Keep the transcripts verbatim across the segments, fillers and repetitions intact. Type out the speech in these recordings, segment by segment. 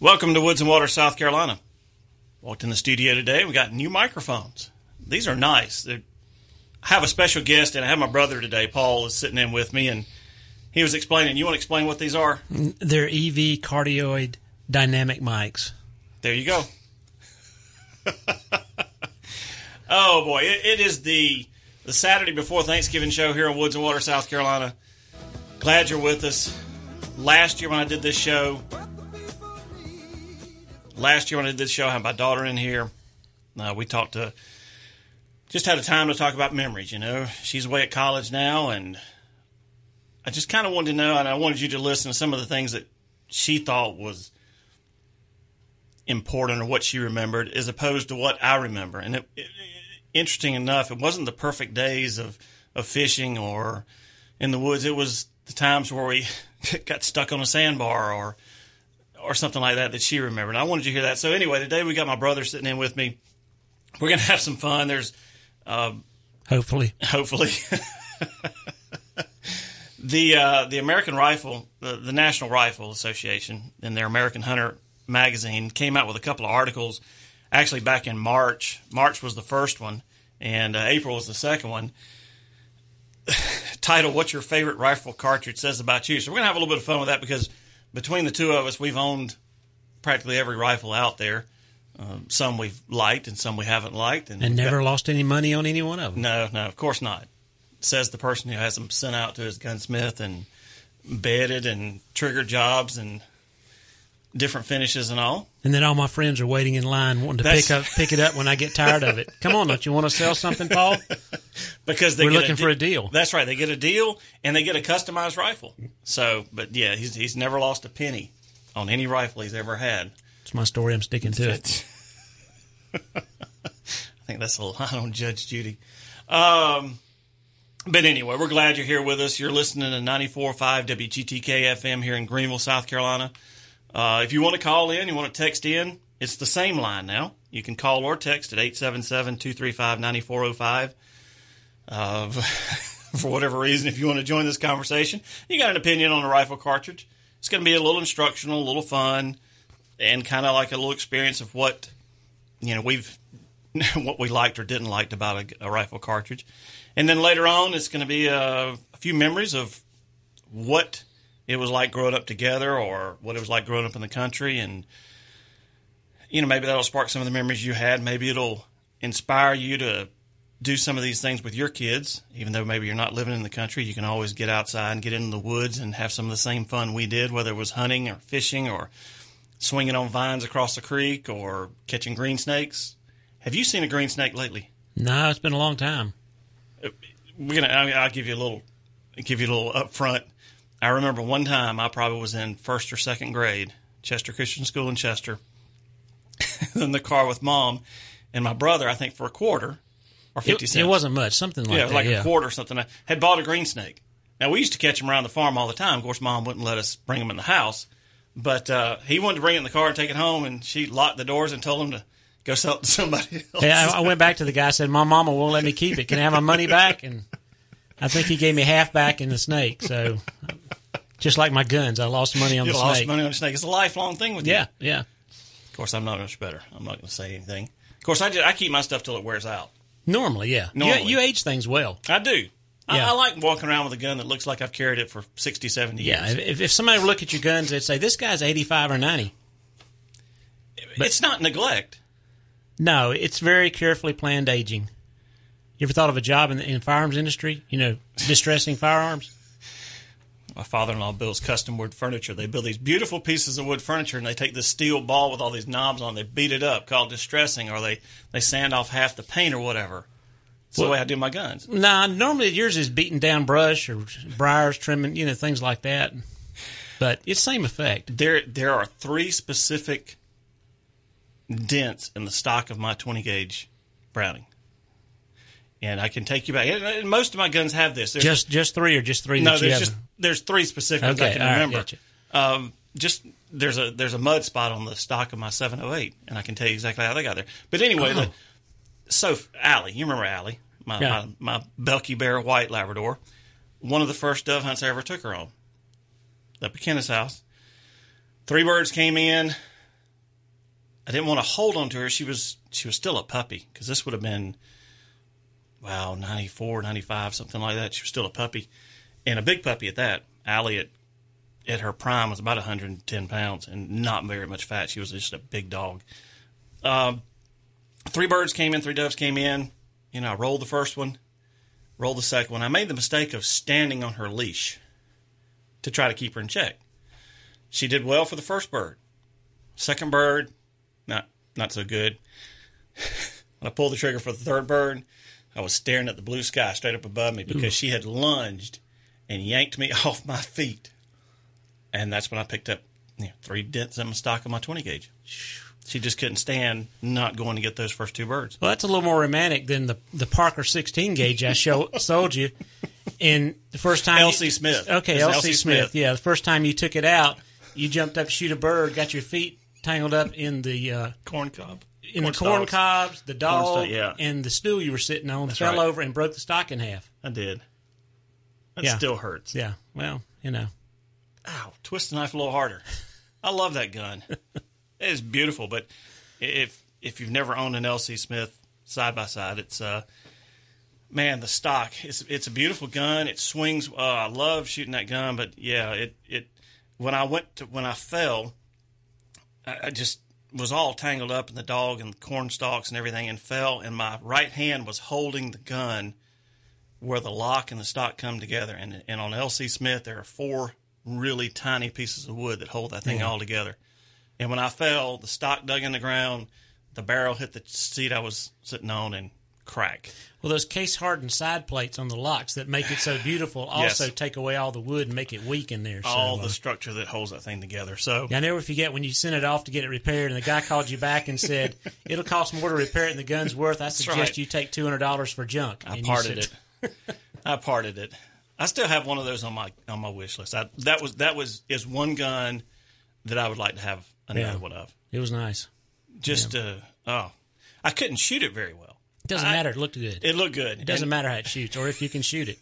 Welcome to Woods and Water, South Carolina. Walked in the studio today. We got new microphones. These are nice. They're, I have a special guest, and I have my brother today. Paul is sitting in with me, and he was explaining. You want to explain what these are? They're E V cardioid dynamic mics. There you go. Oh, boy. It, it is the, the Saturday before Thanksgiving show here in Woods and Water, South Carolina. Glad you're with us. Last year when I did this show... Last year when I did this show, I had my daughter in here. Uh, we talked to, just had a time to talk about memories, you know. She's away at college now, and I just kind of wanted to know, and I wanted you to listen to some of the things that she thought was important or what she remembered as opposed to what I remember. And it, it, interesting enough, it wasn't the perfect days of, of fishing or in the woods. It was the times where we got stuck on a sandbar or or something like that that she remembered. I wanted you to hear that. So anyway, today we got my brother sitting in with me. We're going to have some fun. There's... Uh, hopefully. Hopefully. the uh, the American Rifle, the, the National Rifle Association, in their American Hunter magazine, came out with a couple of articles, actually back in March. March was the first one, and uh, April was the second one. Title, What Your Favorite Rifle Cartridge Says About You. So we're going to have a little bit of fun with that because... Between the two of us, we've owned practically every rifle out there. Uh, some we've liked and some we haven't liked. And, and never got, lost any money on any one of them. No, no, of course not. Says the person who has them sent out to his gunsmith and bedded and trigger jobs and different finishes and all. And then all my friends are waiting in line wanting to That's, pick up pick it up when I get tired of it. Come on, don't you want to sell something, Paul? Because they We're get looking a for a deal. That's right. They get a deal, and they get a customized rifle. So, but yeah, he's he's never lost a penny on any rifle he's ever had. It's my story. I'm sticking to it. I think that's a line on Judge Judy. Um, but anyway, we're glad you're here with us. You're listening to ninety-four point five W G T K F M here in Greenville, South Carolina. Uh, if you want to call in, you want to text in, it's the same line now. You can call or text at eight seven seven, two three five, nine four zero five. Uh, for whatever reason, if you want to join this conversation, you got an opinion on a rifle cartridge. It's going to be a little instructional, a little fun, and kind of like a little experience of what, you know, we've, what we liked or didn't like about a, a rifle cartridge. And then later on, it's going to be a, a few memories of what it was like growing up together or what it was like growing up in the country. And, you know, maybe that'll spark some of the memories you had. Maybe it'll inspire you to do some of these things with your kids. Even though maybe you're not living in the country, you can always get outside and get into the woods and have some of the same fun we did, whether it was hunting or fishing or swinging on vines across the creek or catching green snakes. Have you seen a green snake lately? No, it's been a long time. We're gonna. I'll give you a little. Give you a little up front. I remember one time I probably was in first or second grade, Chester Christian School in Chester, in the car with Mom and my brother, I think for a quarter or fifty it, cents. It wasn't much, something like yeah, that. like yeah, a quarter or something. I had bought a green snake. Now, we used to catch them around the farm all the time. Of course, Mom wouldn't let us bring them in the house. But uh, he wanted to bring it in the car and take it home, and she locked the doors and told him to go sell it to somebody else. Yeah, I, I went back to the guy and said, my mama won't let me keep it. Can I have my money back? And I think he gave me half back in the snake. So just like my guns, I lost money on you the lost snake. money on the snake. It's a lifelong thing with yeah, you. Yeah, yeah. Of course, I'm not much better. I'm not going to say anything. Of course, I, just, I keep my stuff till it wears out. Normally, yeah. Normally. You, you age things well. I do. Yeah. I, I like walking around with a gun that looks like I've carried it for sixty, seventy yeah, years. Yeah, if, if somebody would look at your guns, they'd say, this guy's eighty-five or ninety. But it's not neglect. No, it's very carefully planned aging. You ever thought of a job in the in firearms industry? You know, distressing firearms? My father-in-law builds custom wood furniture. They build these beautiful pieces of wood furniture, and they take this steel ball with all these knobs on it. They beat it up, called distressing, or they, they sand off half the paint or whatever. It's well, the way I do my guns. Nah, normally yours is beating down brush or briars, trimming, you know, things like that. But it's same effect. There, there are three specific dents in the stock of my twenty gauge Browning. And I can take you back. And most of my guns have this. There's just just three or just three no, that you there's have? just there's three specific ones okay, I can all remember. Right, gotcha. Um, just there's a there's a mud spot on the stock of my seven oh eight, and I can tell you exactly how they got there. But anyway, oh. the, so Allie, you remember Allie, my, yeah. my my Belky Bear White Labrador, one of the first dove hunts I ever took her on. Up at Kenneth's house, three birds came in. I didn't want to hold on to her. She was she was still a puppy, because this would have been, wow, ninety-four, ninety-five, something like that. She was still a puppy, and a big puppy at that. Allie, at, at her prime, was about one hundred ten pounds and not very much fat. She was just a big dog. Um, three birds came in, three doves came in. You know, I rolled the first one, rolled the second one. I made the mistake of standing on her leash to try to keep her in check. She did well for the first bird. Second bird, not not so good. When I pulled the trigger for the third bird, I was staring at the blue sky straight up above me, because Ooh. She had lunged and yanked me off my feet. And that's when I picked up, you know, three dents in my stock of my twenty gauge. She just couldn't stand not going to get those first two birds. Well, that's a little more romantic than the the Parker sixteen gauge I show, sold you. And the first time L C You, Smith. Okay, L C Smith. Smith. Yeah, the first time you took it out, you jumped up to shoot a bird, got your feet tangled up in the uh, corn cob, in corn the corn stalks. cobs, the dog, st- yeah. and the stool you were sitting on. That's fell right. over and broke the stock in half. I did. That yeah. still hurts. Yeah. Well, you know. Ow! Twist the knife a little harder. I love that gun. It is beautiful, but if if you've never owned an L C Smith side by side, it's uh, man, the stock. It's it's a beautiful gun. It swings. Uh, I love shooting that gun, but yeah, it it when I went to when I fell, I, I just was all tangled up in the dog and the corn stalks and everything, and fell. And my right hand was holding the gun where the lock and the stock come together. And and on L C Smith, there are four really tiny pieces of wood that hold that thing yeah. all together. And when I fell, the stock dug in the ground, the barrel hit the seat I was sitting on, and crack. Well, those case-hardened side plates on the locks that make it so beautiful also yes. take away all the wood and make it weak in there. All so, the uh, structure that holds that thing together. So yeah, I never forget when you sent it off to get it repaired, and the guy called you back and said, it'll cost more to repair it than the gun's worth. I suggest right. you take two hundred dollars for junk. I and parted said, it. I parted it. I still have one of those on my on my wish list. I, that was that was is one gun that I would like to have another yeah. one of. It was nice. Just yeah. uh oh, I couldn't shoot it very well. It doesn't I, matter. It looked good. It looked good. It doesn't and, matter how it shoots or if you can shoot it.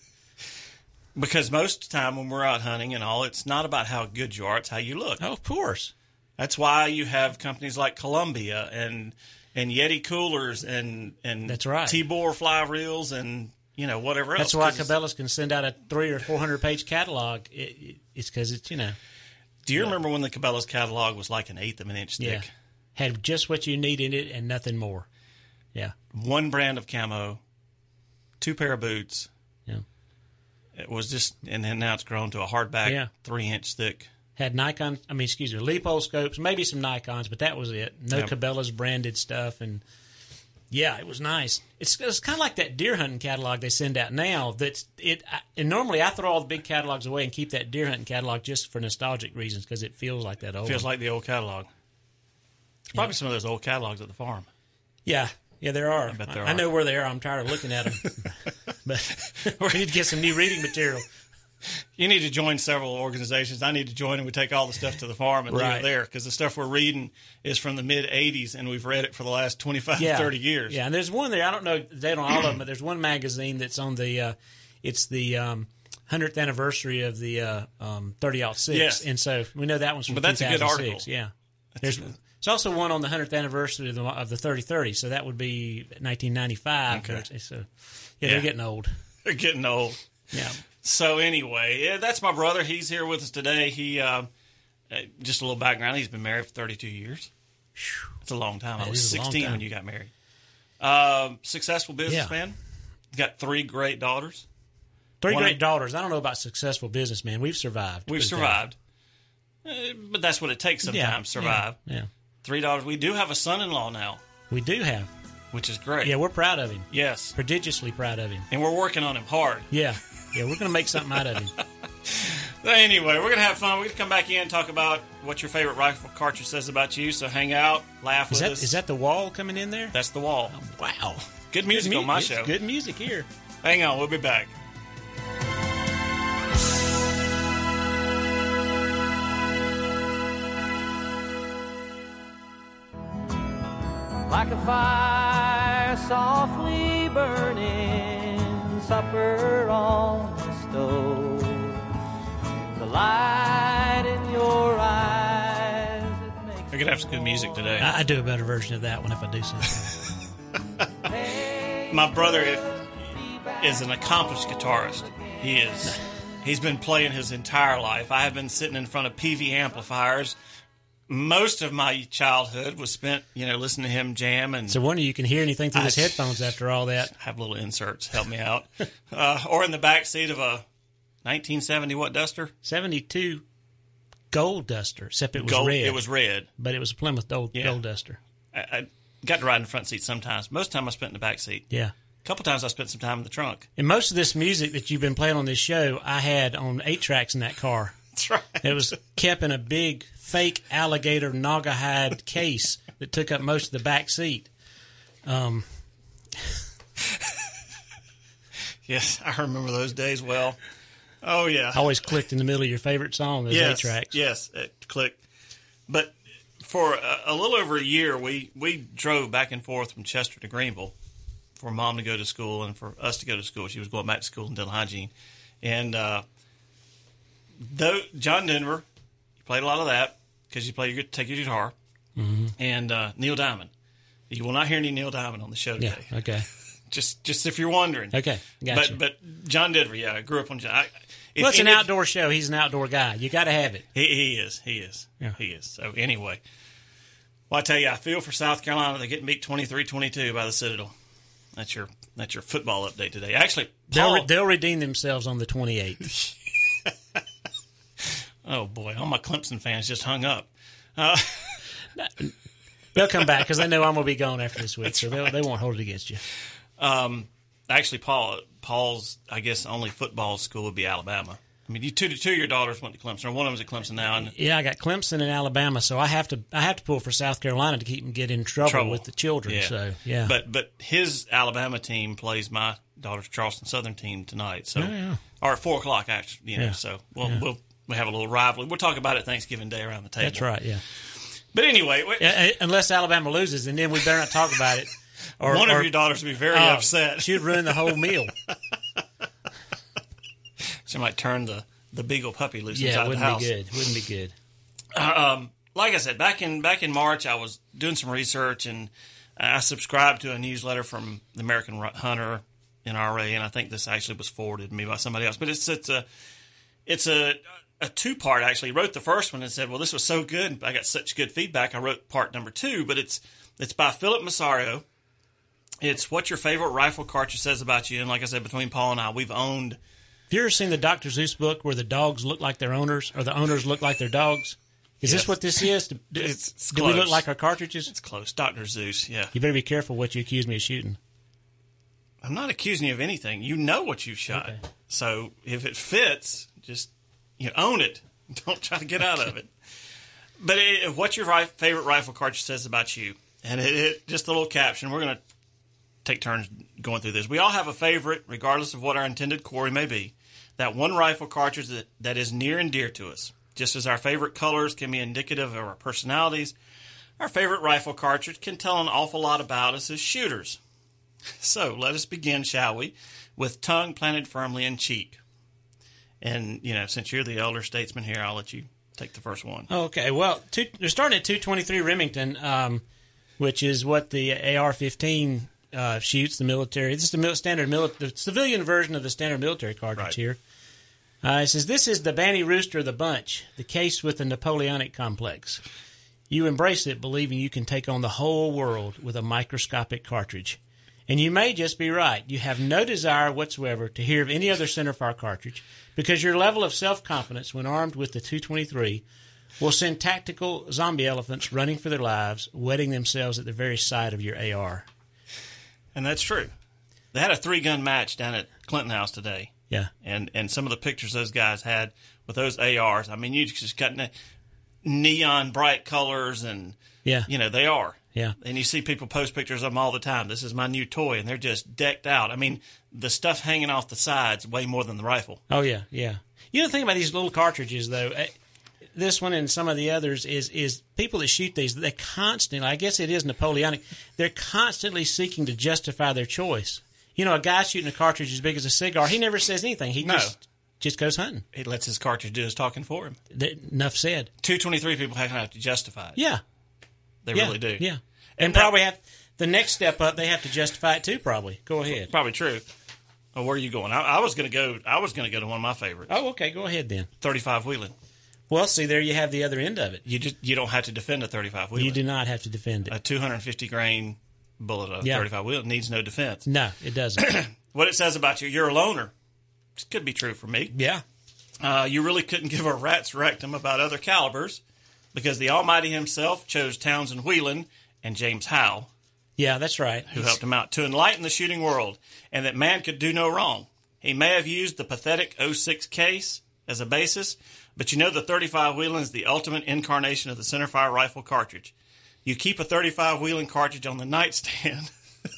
Because most of the time when we're out hunting and all, it's not about how good you are; it's how you look. Oh, of course. That's why you have companies like Columbia and and Yeti coolers and and that's right. T-bore fly reels and. You know, whatever else. That's why Cabela's can send out a three or four hundred page catalog. It, it, it's because it's, you know. Do you yeah. remember when the Cabela's catalog was like an eighth of an inch thick? Yeah. Had just what you need in it and nothing more. Yeah. One brand of camo, two pair of boots. Yeah. It was just, and then now it's grown to a hardback, yeah. three inch thick. Had Nikon, I mean, excuse me, Leupold scopes, maybe some Nikons, but that was it. No yep. Cabela's branded stuff, and. Yeah, it was nice. It's it's kind of like that deer hunting catalog they send out now. That's it. I, and normally I throw all the big catalogs away and keep that deer hunting catalog just for nostalgic reasons because it feels like that old. Feels one. like the old catalog. There's probably yeah. some of those old catalogs at the farm. Yeah, yeah, there are. I bet there I, are. I know where they are. I'm tired of looking at them. But we need to get some new reading material. You need to join several organizations. I need to join, and we take all the stuff to the farm and right. leave it there because the stuff we're reading is from the mid eighties, and we've read it for the last twenty-five, yeah. thirty years. Yeah, and there's one there. I don't know they don't all of them, but there's one magazine that's on the. Uh, it's the um, hundredth anniversary of the uh, um, thirty oh six, yes. and so we know that one's from but that's two thousand six. A good article. Yeah, that's there's. There's also one on the hundredth anniversary of the, of the thirty thirty, so that would be nineteen ninety-five. Okay. So, yeah, yeah, they're getting old. They're getting old. Yeah. So anyway, yeah, that's my brother. He's here with us today. He uh, just a little background. He's been married for thirty-two years. It's a long time. That I was is a long sixteen time. when you got married. Um, successful Yeah. businessman. Got three great daughters. Three One great of- daughters. I don't know about successful businessman. We've survived. We've Put it that survived. Uh, but that's what it takes way. sometimes, Yeah, survive. Yeah, yeah. Three daughters. We do have a son-in-law now, We do have. which is great. Yeah, we're proud of him. Yes. Prodigiously proud of him. And we're working on him hard. Yeah. Yeah, we're going to make something out of him. Anyway, we're going to have fun. We're going to come back in and talk about what your favorite rifle cartridge says about you. So hang out, laugh Is with that us. is that the wall coming in there? That's the wall. Oh, wow. Good music Good mu- on my it's show. Good music here. Hang on, we'll be back. Like a fire softly burning, supper on the stove. The light in your eyes, it makes We're gonna have some good music today. I, I do a better version of that one if I do something. My brother is an accomplished guitarist. He is. He's been playing his entire life. I have been sitting in front of P V amplifiers. Most of my childhood was spent, you know, listening to him jam. And so wonder you can hear anything through I, his headphones after all that. Have little inserts. Help me out. uh, or in the back seat of a nineteen seventy what Duster? seventy-two Gold Duster, except it was gold, red. It was red. But it was a Plymouth Gold, yeah. Gold Duster. I, I got to ride in the front seat sometimes. Most of the time I spent in the back seat. Yeah. A couple times I spent some time in the trunk. And most of this music that you've been playing on this show, I had on eight tracks in that car. That's right. It was kept in a big fake alligator Naugahyde case that took up most of the back seat. Um, yes, I remember those days well. Oh, yeah. Always clicked in the middle of your favorite song, those yes, eight tracks. Yes, it clicked. But for a, a little over a year, we, we drove back and forth from Chester to Greenville for Mom to go to school and for us to go to school. She was going back to school in dental hygiene. And uh, though John Denver, you played a lot of that because you play your, take your guitar. Mm-hmm. And uh, Neil Diamond. You will not hear any Neil Diamond on the show today. Yeah, okay. Just just if you're wondering. Okay, gotcha. But, but John Denver, yeah, I grew up on John. I, if well, it's an any, outdoor show. He's an outdoor guy. You got to have it. He, he is. He is. Yeah. He is. So anyway, well, I tell you, I feel for South Carolina. They get beat twenty-three twenty-two by the Citadel. That's your that's your football update today. Actually, Paul, they'll, they'll redeem themselves on the twenty-eighth. Oh, boy. All my Clemson fans just hung up. Uh, They'll come back because they know I'm going to be gone after this week, That's so right. they won't hold it against you. Um, actually, Paul, Paul's, I guess, only football school would be Alabama. I mean, you two, two of your daughters went to Clemson, or one of them's at Clemson now. And Yeah, I got Clemson and Alabama, so I have to I have to pull for South Carolina to keep them get in trouble, Trouble. with the children. Yeah. So yeah, But but his Alabama team plays my daughter's Charleston Southern team tonight. So Oh, yeah. or at four o'clock actually. You know, Yeah. so we'll, Yeah. we'll we have a little rivalry. We'll talk about it Thanksgiving Day around the table. that's right. Yeah. But anyway, we, Yeah, unless Alabama loses, and then we better not talk about it. Or one or, of your daughters will be very oh, upset. She'd ruin the whole meal. She might turn the, the Beagle puppy loose Yeah, inside it the wouldn't house. be good. Wouldn't be good. Um, like I said, back in back in March, I was doing some research, and I subscribed to a newsletter from the American Hunter N R A, and I think this actually was forwarded to me by somebody else. But it's it's a it's a a two part actually. I wrote the first one and said, "Well, this was so good. I got such good feedback. I wrote part number two." But it's it's by Philip Massario. It's what your favorite rifle cartridge says about you. And like I said, between Paul and I, we've owned. Have you ever seen the Doctor Zeus book where the dogs look like their owners, or the owners look like their dogs? Is Yes. this what this is? Do, do, It's- it's do we look close. like our cartridges? It's close, Doctor Zeus. Yeah, You better be careful what you accuse me of shooting. I'm not accusing you of anything. You know what you shot. Okay. So if it fits, just you own it. Don't try to get out of it. But it, what your ri- favorite rifle cartridge says about you, and it, it just a little caption. We're going to take turns going through this. We all have a favorite, regardless of what our intended quarry may be. That one rifle cartridge that, that is near and dear to us. Just as our favorite colors can be indicative of our personalities, our favorite rifle cartridge can tell an awful lot about us as shooters. So let us begin, shall we, with tongue planted firmly in cheek. And, you know, since you're the elder statesman here, I'll let you take the first one. Okay, well, two, they're starting at two twenty-three Remington, um, which is what the A R fifteen uh, shoots, the military. This is the mil- standard mili- the civilian version of the standard military cartridge Right. here. Uh, it says, this is the Banty Rooster of the bunch, the case with the Napoleonic complex. You embrace it, believing you can take on the whole world with a microscopic cartridge. And you may just be right. You have no desire whatsoever to hear of any other centerfire cartridge because your level of self-confidence when armed with the two twenty-three will send tactical zombie elephants running for their lives, wetting themselves at the very sight of your A R. And that's true. They had a three-gun match down at Clinton House today. Yeah. And and some of the pictures those guys had with those A Rs, I mean, you just got ne- neon bright colors, and, Yeah. you know, they are. Yeah. And you see people post pictures of them all the time. This is my new toy, and they're just decked out. I mean, the stuff hanging off the sides way more than the rifle. Oh, yeah, yeah. You know, the thing about these little cartridges, though, eh, this one and some of the others is is people that shoot these, they constantly, I guess it is Napoleonic, they're constantly seeking to justify their choice. You know, a guy shooting a cartridge as big as a cigar, he never says anything. He No. just just goes hunting. He lets his cartridge do his talking for him. Th- Enough said. two twenty-three people have to justify it. Yeah, They yeah, really do. Yeah. And, And probably have the next step up, they have to justify it too, probably. Go ahead. Probably true. Well, where are you going? I, I was going to go. I was going to go to one of my favorites. Oh, okay. Go ahead then. thirty-five Wheeling. Well, see, there you have the other end of it. You just you don't have to defend a thirty-five Wheeling. You do not have to defend it. A two hundred fifty grain bullet of Yeah. thirty-five Wheeling needs no defense. No, it doesn't. What it says about you, you're a loner. This could be true for me. Yeah. Uh, you really couldn't give a rat's rectum about other calibers because the Almighty himself chose Townsend Whelan and James Howe, Yeah, that's right. who helped him out, to enlighten the shooting world, and that man could do no wrong. He may have used the pathetic oh six case as a basis, but you know the thirty-five Whelan is the ultimate incarnation of the centerfire rifle cartridge. You keep a thirty-five Whelan cartridge on the nightstand,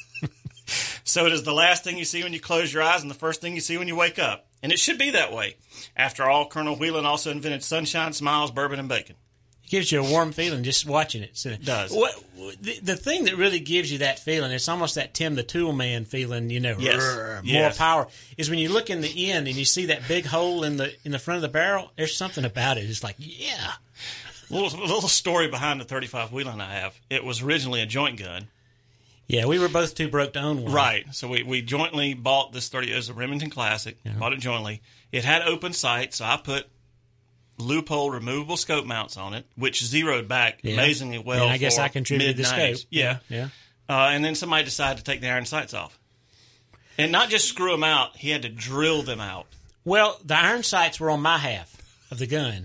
so it is the last thing you see when you close your eyes and the first thing you see when you wake up. And it should be that way. After all, Colonel Whelan also invented sunshine, smiles, bourbon, and bacon. It gives you a warm feeling just watching it. So It does. What, the, the thing that really gives you that feeling, it's almost that Tim the Tool Man feeling, you know, Yes. rrr, more Yes. power, is when you look in the end and you see that big hole in the in the front of the barrel, there's something about it. It's like, yeah. A little, little story behind the thirty-five Whelan I have. It was originally a joint gun. Yeah, we were both too broke to own one. Right. So we, we jointly bought this thirty. It was a Remington Classic. Bought it jointly. It had open sight, so I put loophole removable scope mounts on it, which zeroed back Yeah. amazingly well. And I guess for I contributed the mid-nineties. scope. Yeah. Yeah. Uh, and then somebody decided to take the iron sights off. And not just screw them out, he had to drill them out. Well, the iron sights were on my half of the gun.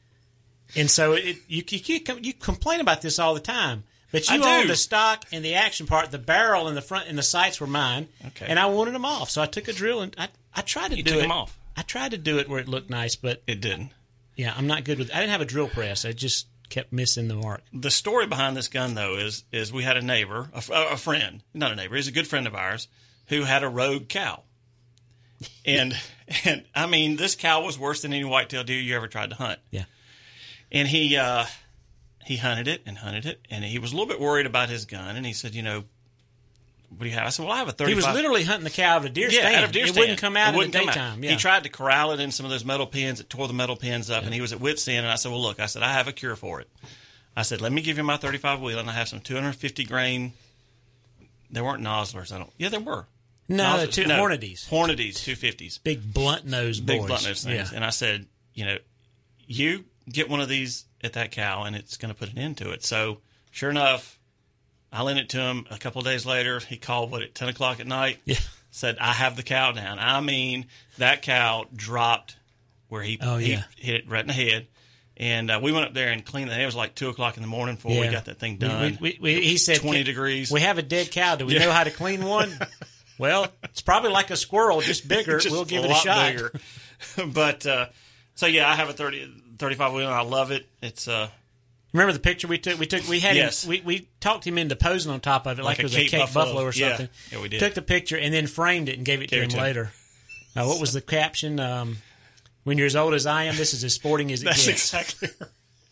And so it, you, you, you complain about this all the time. But you I do. owned the stock and the action part. The barrel in the front and the sights were mine. Okay. And I wanted them off. So I took a drill and I, I tried to You do took it. them off. I tried to do it where it looked nice, but It didn't. yeah, I'm not good with I didn't have a drill press. I just kept missing the mark. The story behind this gun, though, is is we had a neighbor, a, a friend, not a neighbor, he's a good friend of ours, who had a rogue cow. And, and I mean, this cow was worse than any whitetail deer you ever tried to hunt. Yeah. And he uh, he hunted it and hunted it, and he was a little bit worried about his gun, and he said, you know, what do you have? I said, well, I have a thirty-five. He was literally hunting the cow out of a deer yeah, stand. out of deer it stand. wouldn't come out It in the wouldn't come out. daytime. Yeah. He tried to corral it in some of those metal pins. It tore the metal pins up, and he was at wit's end. And I said, well, look, I said, I have a cure for it. I said, let me give you my thirty-five Whelan. I have some two hundred fifty grain. There weren't Noslers. I don't. Yeah, there were. No, the Noslers. two no, Hornadies. Hornadies, two fifties. Big blunt nose boys. Big blunt nose things. Yeah. And I said, you know, you get one of these at that cow, and it's going to put an end to it. So, sure enough, I lent it to him. A couple of days later, he called, what, at ten o'clock at night? Yeah. Said, I have the cow down. I mean, that cow dropped where he, Oh, he yeah. hit it right in the head. And uh, we went up there and cleaned it. It was like two o'clock in the morning before we Yeah. got that thing We- done. we- we- he said, twenty "Can- degrees. We have a dead cow. Do we Yeah. know how to clean one? Well, it's probably like a squirrel, just bigger. Just we'll give a it a lot shot. bigger. But, uh, so yeah, I have a thirty, thirty-five Whelan. I love it. It's, uh, Remember the picture we took? We took. We had Yes. him. We, we talked him into posing on top of it like, Like it a was a Cape Cape Buffalo. Buffalo, or Yeah. something. Yeah, we did. Took the picture and then framed it and gave it Gave to it him to him. later. Uh, what was the caption? Um, when you're as old as I am, this is as sporting as it that's gets. exactly right.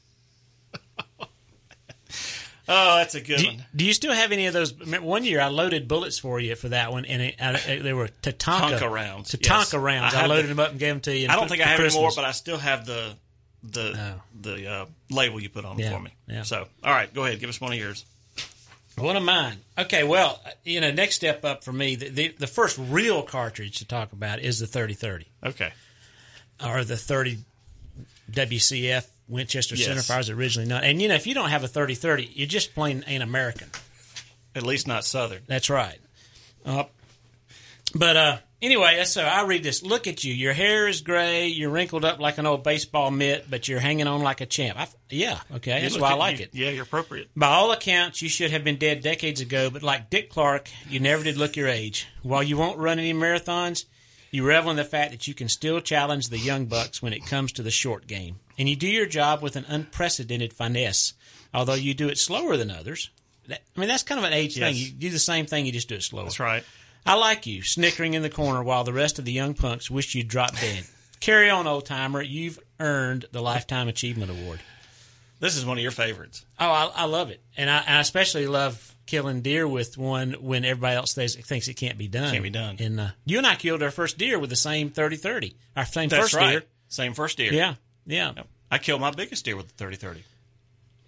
Oh, that's a good Do you, one. do you still have any of those? Remember, one year I loaded bullets for you for that one, and it, I, I, they were Tatanka Tonka rounds, Tatanka yes. rounds. I I, have loaded the- them up and gave them to you. I don't for- think I for have any more, Christmas. but I still have the the Oh. the uh, label you put on them Yeah, for me. yeah. So, all right, go ahead. Give us one of yours. One of mine. Okay, well, you know, next step up for me, the, the, the first real cartridge to talk about is the thirty thirty, Okay. or the thirty W C F Winchester Yes. centerfires originally not. And, you know, if you don't have a thirty thirty, you just plain ain't American. At least not Southern. That's right. Uh, but uh, anyway, so I read this. Look at you. Your hair is gray. You're wrinkled up like an old baseball mitt, but you're hanging on like a champ. I, yeah, okay, You that's look why I at- like you- it. Yeah, you're appropriate. By all accounts, you should have been dead decades ago, but like Dick Clark, you never did look your age. While you won't run any marathons, you revel in the fact that you can still challenge the young bucks when it comes to the short game. And you do your job with an unprecedented finesse, although you do it slower than others. That, I mean, that's kind of an age Yes. thing. You do the same thing, you just do it slower. That's right. I like you, snickering in the corner while the rest of the young punks wish you'd drop dead. Carry on, old-timer. You've earned the Lifetime Achievement Award. This is one of your favorites. Oh, I, I love it. And I, I especially love killing deer with one when everybody else thinks, thinks it can't be done. Can't be done. And uh, you and I killed our first deer with the same thirty thirty. Our same That's first right. deer. Same first deer. Yeah, yeah. I killed my biggest deer with the thirty thirty.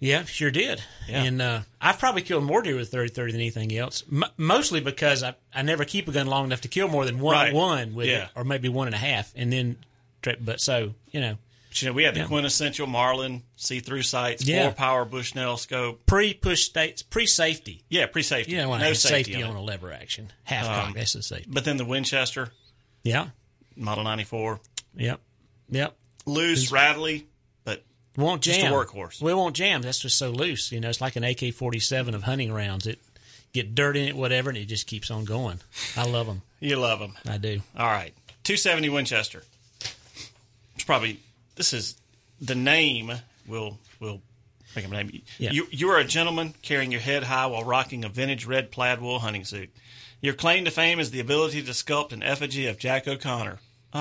Yeah, sure did. Yeah. And uh, I've probably killed more deer with thirty thirty than anything else. M- mostly because I, I never keep a gun long enough to kill more than one Right. one with Yeah. it, or maybe one and a half, and then. But so you know, But, you know, we had the Yeah. quintessential Marlin see-through sights, Yeah. four-power Bushnell scope. pre-push states, pre-safety. Yeah, pre-safety. You don't want to no have safety, on on it. a lever action. Half Um, cock, that's the safety. But then the Winchester, Yeah, Model ninety-four, yep, yep. loose, rattly, but We won't Just a jam. workhorse. We won't jam. That's just so loose. You know, it's like an A K forty-seven of hunting rounds. It get dirt in it, whatever, and it just keeps on going. I love them. you love them. I do. All right, two seventy Winchester. It's probably this is the name will will make a name. Yeah. You you are a gentleman carrying your head high while rocking a vintage red plaid wool hunting suit. Your claim to fame is the ability to sculpt an effigy of Jack O'Connor.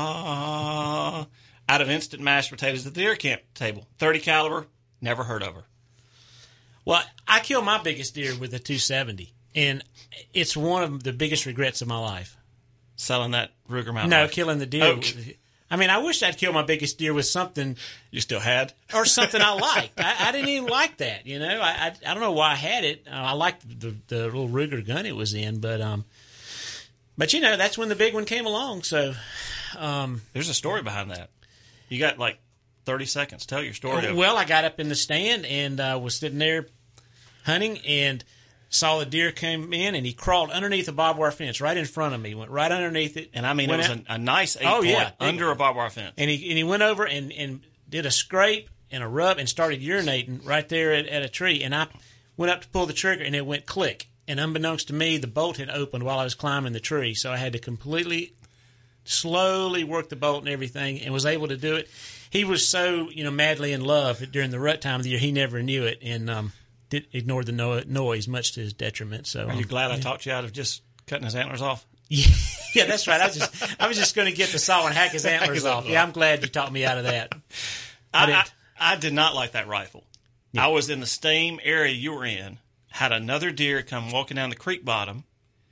Ah, out of instant mashed potatoes at the deer camp table. thirty caliber. Never heard of her. Well, I killed my biggest deer with a two seventy, and it's one of the biggest regrets of my life. Selling that Ruger Mountain. No, rifle. killing the deer. Oh. with- I mean, I wish I'd killed my biggest deer with something You still had. or something I liked. I, I didn't even like that, you know. I, I I don't know why I had it. Uh, I liked the the little Ruger gun it was in, but um, but you know that's when the big one came along. So, um, There's a story behind that. You got like thirty seconds. Tell your story. well, I got up in the stand and uh, was sitting there hunting and saw the deer come in, and he crawled underneath a barbed wire fence right in front of me. Went right underneath it, and I mean, it went was out- a, a nice eight Oh, point yeah. under a barbed wire fence. And he and he went over and, and did a scrape and a rub and started urinating right there at, at a tree. And I went up to pull the trigger, and it went click. And unbeknownst to me, the bolt had opened while I was climbing the tree. So I had to completely, slowly work the bolt and everything, and was able to do it. He was so you know madly in love during the rut time of the year, he never knew it, and um, did ignored the no- noise, much to his detriment. So Are you um, glad I talked you out of just cutting his antlers off? Yeah, yeah, that's right. I was just, I was just going to get the saw and hack his antlers off. Yeah, I'm glad you talked me out of that. I, did. I, I did not like that rifle. I was in the same area you were in, had another deer come walking down the creek bottom,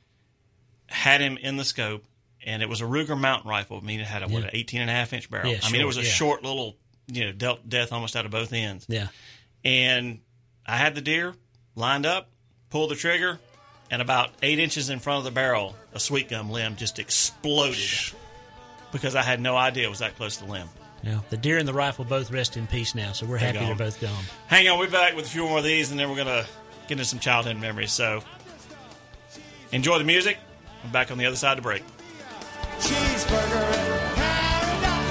had him in the scope, and it was a Ruger mountain rifle. I mean, it had a, what, Yeah. an eighteen and a half inch barrel. Yeah, I mean, it short, was a yeah. short little, you know, dealt death almost out of both ends. Yeah, And I had the deer lined up, pulled the trigger, and about eight inches in front of the barrel, a sweet gum limb just exploded because I had no idea it was that close to the limb. yeah. The deer and the rifle both rest in peace now, so we're happy gone. they're both gone. Hang on, we'll be back with a few more of these, and then we're going to get into some childhood memories. So enjoy the music. I'm back on the other side of the break. Cheeseburger in paradise.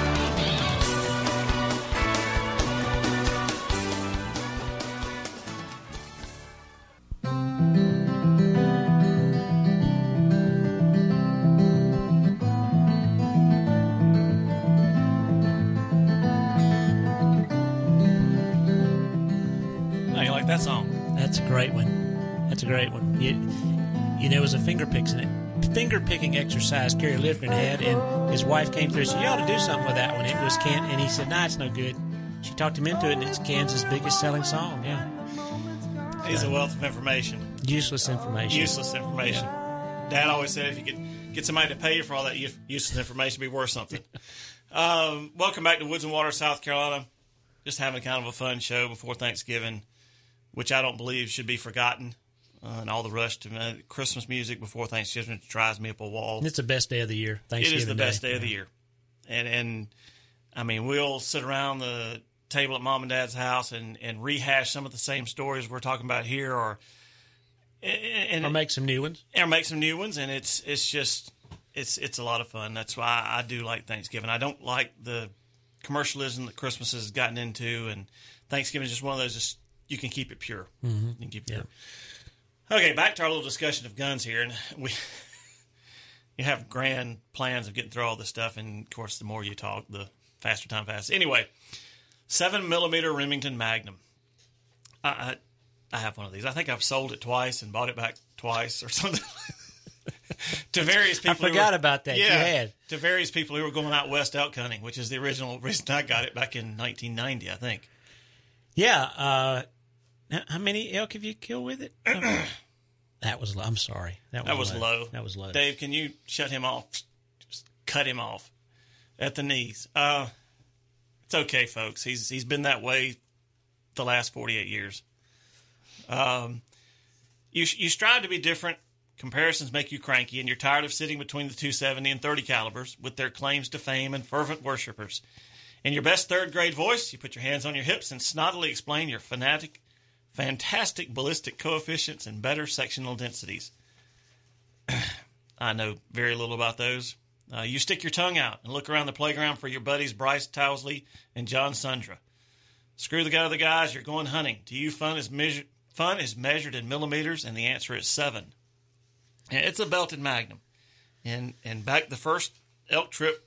How you like that song? That's a great one. That's a great one. You, you know, it was a finger picking finger picking exercise Kerry Livgren had, and his wife came through and said, "You ought to do something with that one." It was Can, and he said, "Nah, it's no good." She talked him into it, and it's Kansas' biggest selling song. Yeah, He's a wealth of information. useless information. Useless information. Dad always said if you could get somebody to pay you for all that u- useless information, it'd be worth something. um, welcome back to Woods and Water, South Carolina. Just having kind of a fun show before Thanksgiving, which I don't believe should be forgotten. Uh, and all the rush to uh, Christmas music before Thanksgiving it drives me up a wall. It's the best day of the year. It Thanksgiving is the best day of the year. And, and I mean, we'll sit around the table at Mom and Dad's house and, and rehash some of the same stories we're talking about here, or and, Or make some new ones. or make some new ones. And it's it's just it's it's a lot of fun. That's why I do like Thanksgiving. I don't like the commercialism that Christmas has gotten into, and Thanksgiving is just one of those. Just you can keep it pure. Mm-hmm. You can keep it pure. Okay, back to our little discussion of guns here, and we you have grand plans of getting through all this stuff, and of course, the more you talk, the faster time passes. Anyway, seven millimeter Remington Magnum. I, I I have one of these. I think I've sold it twice and bought it back twice or something. To various people. I who forgot were- about that. Yeah, You had. to various people who were going out west elk hunting, which is the original reason I got it back in nineteen ninety, I think. Yeah. Uh, h- how many elk have you killed with it? That was low. I'm sorry. That was, That was low. low. That was low. Dave, can you shut him off? Just cut him off at the knees. Uh, it's okay, folks. He's he's been that way the last forty-eight years. Um, you you strive to be different. Comparisons make you cranky, and you're tired of sitting between the two seventy and thirty calibers with their claims to fame and fervent worshipers. In your best third grade voice, you put your hands on your hips and snottily explain your fanatic, fantastic ballistic coefficients and better sectional densities. I know very little about those. Uh, you stick your tongue out and look around the playground for your buddies Bryce Towsley and John Sundra. Screw the other guys, you're going hunting. To you, fun is, measure, fun is measured in millimeters, and the answer is seven. And it's a belted Magnum. And and back the first elk trip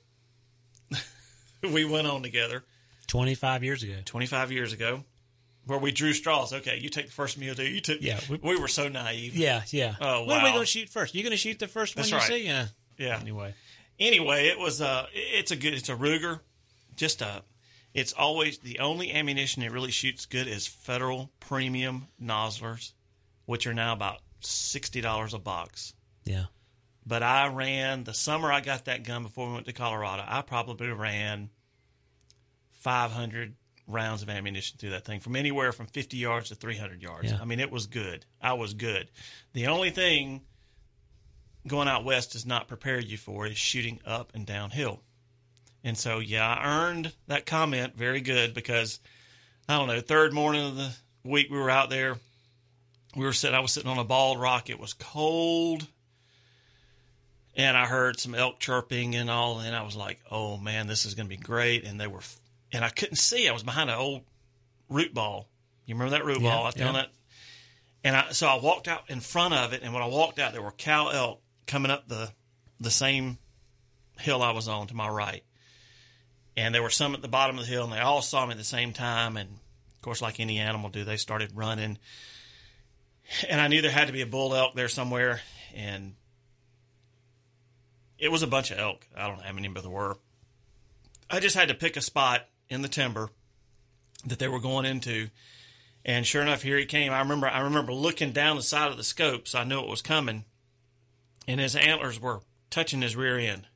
we went on together. twenty-five years ago. twenty-five years ago. Where we drew straws. Okay, you take the first mule deer. You took. Yeah, we, we, we were so naive. Yeah, yeah. Oh, wow. What are we going to shoot first? You going to shoot the first That's one you right. see? Yeah. Yeah. Anyway. Anyway, it was uh it's a good it's a Ruger. Just a it's always the only ammunition that really shoots good is Federal premium nozzlers, which are now about sixty dollars a box. Yeah. But I ran the summer I got that gun before we went to Colorado. I probably ran five hundred rounds of ammunition through that thing, from anywhere from fifty yards to three hundred yards. Yeah. I mean, it was good. I was good. The only thing going out west does not prepare you for is shooting up and downhill. And so, yeah, I earned that comment very good because, I don't know, third morning of the week we were out there, we were sitting, I was sitting on a bald rock. It was cold. And I heard some elk chirping and all, and I was like, oh, man, this is going to be great. And they were, and I couldn't see. I was behind an old root ball. You remember that root Yeah, ball? I found yeah. that. And I, so I walked out in front of it, and when I walked out, there were cow elk coming up the the same hill I was on to my right. And there were some at the bottom of the hill, and they all saw me at the same time. And, of course, like any animal do, they started running. And I knew there had to be a bull elk there somewhere, and it was a bunch of elk. I don't know how many, but there were. I just had to pick a spot in the timber that they were going into, and sure enough, here he came. I remember I remember looking down the side of the scope, so I knew it was coming, and his antlers were touching his rear end.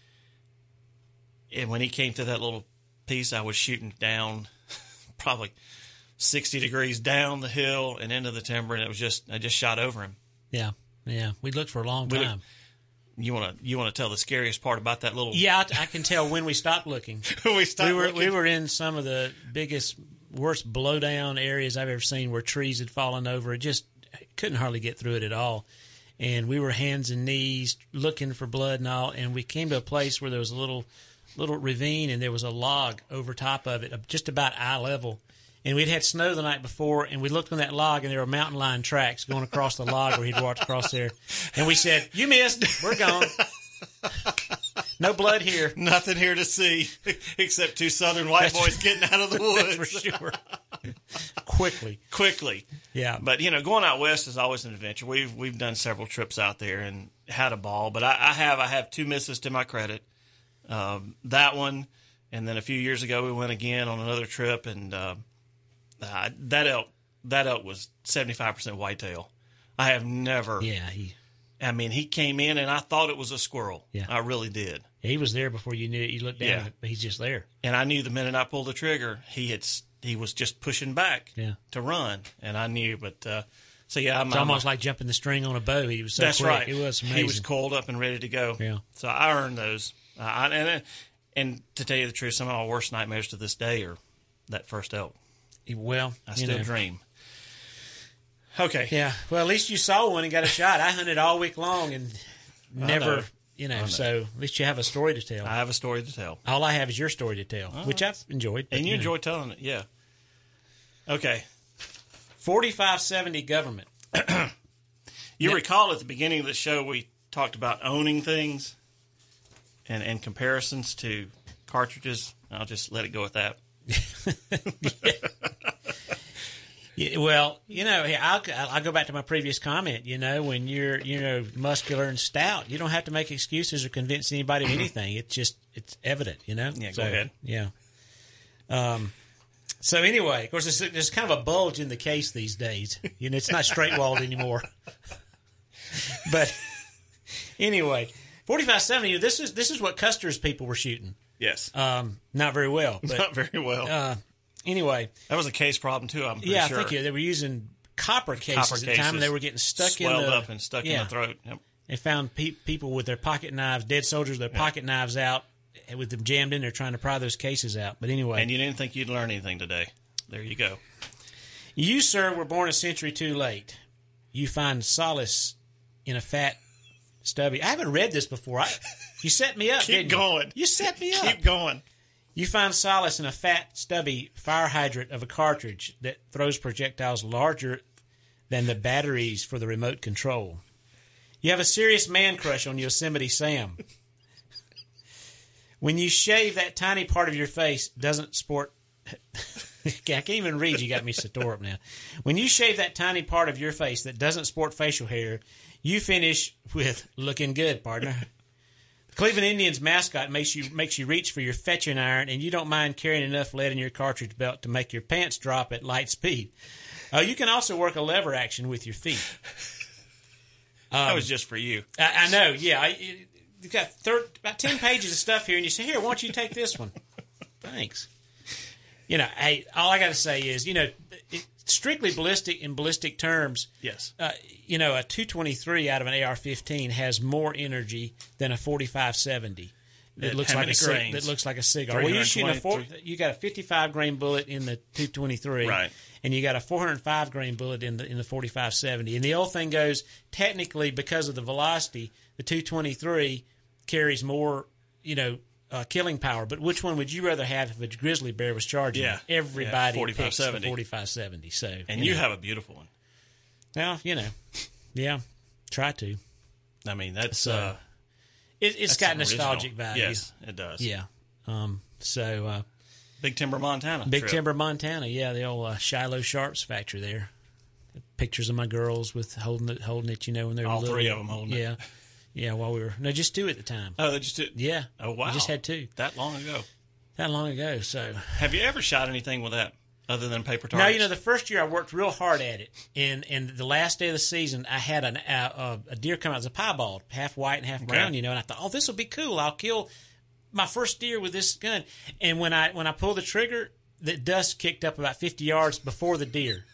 And when he came to that little piece, I was shooting down probably sixty degrees down the hill and into the timber, and it was just I just shot over him. Yeah. Yeah. We looked for a long We time. You want to you want to tell the scariest part about that little? Yeah, I, I can tell when we stopped looking. we stopped we were looking. we were in some of the biggest, worst blowdown areas I've ever seen, where trees had fallen over. It just couldn't hardly get through it at all. And we were hands and knees looking for blood and all. And we came to a place where there was a little little ravine, and there was a log over top of it, just about eye level. And we'd had snow the night before, and we looked on that log, and there were mountain lion tracks going across the log where he'd walked across there. And we said, "You missed. We're gone. No blood here." Nothing here to see except two southern white boys getting out of the woods. For sure. Quickly. Quickly. Yeah. But, you know, going out west is always an adventure. We've we've done several trips out there and had a ball. But I, I have I have two misses to my credit. Um, that one, and then a few years ago we went again on another trip, and uh, uh, that elk that elk was seventy-five percent whitetail. I have never. Yeah, he I mean, he came in, and I thought it was a squirrel. Yeah. I really did. he was there before you knew it. You looked down, Yeah. but he's just there. And I knew the minute I pulled the trigger, he had he was just pushing back Yeah. to run, and I knew. But uh, so yeah, I'm It's almost like jumping the string on a bow. He was so that's quick. right. It was amazing. He was coiled up and ready to go. Yeah. So I earned those. Uh, I, and and to tell you the truth, some of my worst nightmares to this day are that first elk. Well, I you still know. dream. Okay. Yeah. Well, at least you saw one and got a shot. I hunted all week long and never, know. you know, know. so at least you have a story to tell. I have a story to tell, all I have is your story to tell, which I've enjoyed. but, and you know. enjoy telling it. Yeah. Okay. forty-five seventy government. You Yeah. recall at the beginning of the show we talked about owning things and, and comparisons to cartridges. I'll just let it go with that. Yeah, well, you know, hey, I'll, I'll go back to my previous comment. You know, when you're, you know, muscular and stout, you don't have to make excuses or convince anybody of anything. It's just, it's evident, you know? Yeah, go So, ahead. Yeah. Um, so anyway, of course, there's, there's kind of a bulge in the case these days. You know, it's not straight walled anymore. But anyway, forty-five seventy, this is, this is what Custer's people were shooting. Yes. Um, not very well, but Not very well. uh, anyway. that was a case problem, too, I'm pretty Yeah, sure. I think yeah, they were using copper cases Copper at the time, cases and they were getting stuck in swelled the up and stuck yeah. in the throat. Yep. They found pe- people with their pocket knives, dead soldiers, with their Yeah. pocket knives out, with them jammed in there trying to pry those cases out. But anyway, And you didn't think you'd learn anything today. There you go. you, sir, were born a century too late. You find solace in a fat, stubby. I haven't read this before. I, you set me up. Keep didn't you? going. You set me up. Keep going. You find solace in a fat, stubby fire hydrant of a cartridge that throws projectiles larger than the batteries for the remote control. You have a serious man crush on Yosemite Sam. When you shave, that tiny part of your face doesn't sport... I can't even read. You got me so tore up now. When you shave that tiny part of your face that doesn't sport facial hair, you finish with looking good, partner. The Cleveland Indians mascot makes you makes you reach for your fetching iron, and you don't mind carrying enough lead in your cartridge belt to make your pants drop at light speed. Uh, you can also work a lever action with your feet. Um, That was just for you. I, I know, yeah. I, you've got thir- about ten pages of stuff here, and you say, here, why don't you take this one? Thanks. You know, hey, all I got to say is, you know, it, strictly ballistic in ballistic terms, Yes. uh, you know, a two twenty-three out of an A R fifteen has more energy than a forty-five seventy. That That- looks how like many a cig- grains? that looks like a cigar. Well, you're shooting a four, you got a fifty-five grain bullet in the two twenty-three, Right. and you got a four hundred five grain bullet in the in the forty-five seventy. And the old thing goes, technically, because of the velocity, the two twenty-three carries more, you know, uh, killing power. But which one would you rather have if a grizzly bear was charging? Yeah. you? Everybody Yeah, picks the forty-five seventy. forty-five seventy. So, And you know. have a beautiful one. Well, you know, yeah, try to. I mean, that's So, uh, It, it's that's got original. nostalgic value. Yes, it does. Yeah. Um, so, uh, Big Timber, Montana. Big trip. Timber, Montana. Yeah, the old uh, Shiloh Sharps factory there. Pictures of my girls with holding it, holding it. You know, when they were All little. three of them holding it. Yeah, yeah. While we were no, just two at the time. Oh, they just did. Yeah. Oh, wow. We just had two That long ago. that long ago. So Have you ever shot anything with that other than paper targets? now you know the first year I worked real hard at it, and and the last day of the season I had an, uh, a deer come out as a piebald, half white and half brown. Okay. You know, and I thought, oh, this will be cool. I'll kill my first deer with this gun. And when I when I pulled the trigger, the dust kicked up about fifty yards before the deer.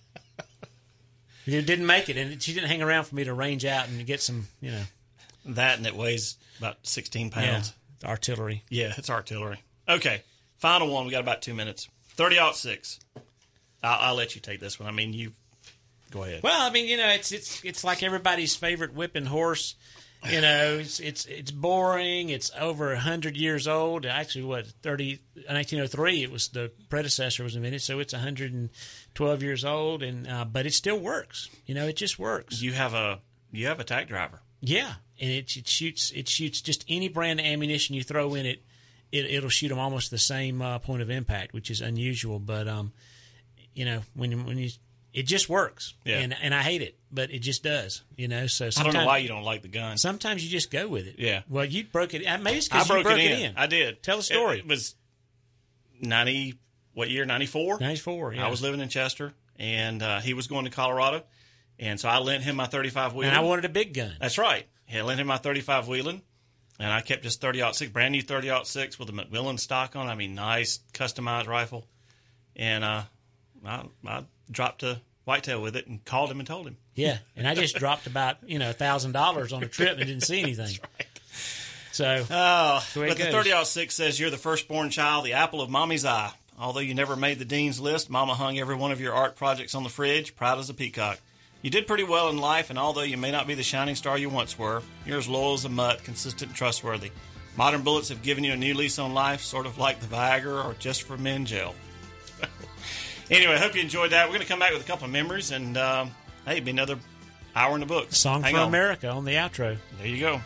It didn't make it, and she didn't hang around for me to range out and get some, you know, That, and it weighs about sixteen pounds. yeah, artillery. Yeah, it's artillery. Okay, final one. We got about two minutes. thirty aught six. I'll, I'll let you take this one. I mean, you go ahead. Well, I mean, you know, it's it's it's like everybody's favorite whipping horse. You know, it's it's it's boring. It's over a hundred years old. Actually, what thirty nineteen oh three? It was the predecessor was invented, so it's a hundred and twelve years old. And uh, but it still works. You know, it just works. You have a you have a tack driver. Yeah, and it, it shoots it shoots just any brand of ammunition you throw in it. It it'll shoot them almost the same uh, point of impact, which is unusual. But um, you know, when you, when you it just works. Yeah. And and I hate it, but it just does. You know, so I sometimes, don't know why you don't like the gun. sometimes you just go with it. Yeah. Well, you broke it. uh, Maybe it's I because you broke, broke it, it in. in. I did. Tell the story. It, it was ninety. What year? Ninety four. ninety-four. Yeah. I was living in Chester, and uh, he was going to Colorado, and so I lent him my thirty-five Wheeling. and I wanted a big gun. That's right. Yeah, I lent him my thirty-five Wheeling, and I kept just thirty aught six, brand new thirty aught six with a McMillan stock on. I mean, nice customized rifle, and uh, I, I dropped a whitetail with it and called him and told him. Yeah, and I just dropped about you know a thousand dollars on a trip and didn't see anything. Right. So Oh, the way it but the goes. thirty aught six says you're the firstborn child, the apple of mommy's eye. Although you never made the dean's list, Mama hung every one of your art projects on the fridge, proud as a peacock. You did pretty well in life, and although you may not be the shining star you once were, you're as loyal as a mutt, consistent and trustworthy. Modern bullets have given you a new lease on life, sort of like the Viagra or Just for Men gel. Anyway, I hope you enjoyed that. We're going to come back with a couple of memories, and um, hey, it'll be another hour in the books. Song Hang for on. America on the outro. There you go.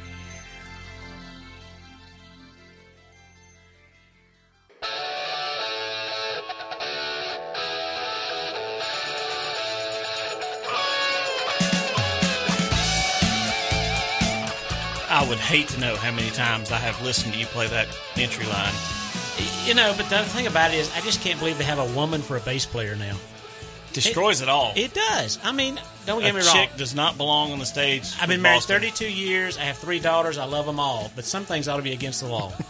I would hate to know how many times I have listened to you play that entry line. You know, but the other thing about it is, I just can't believe they have a woman for a bass player now. Destroys it, all. It does. I mean, don't get a me wrong. chick does not belong on the stage. I've with been married Boston. thirty-two years. I have three daughters. I love them all. But some things ought to be against the law.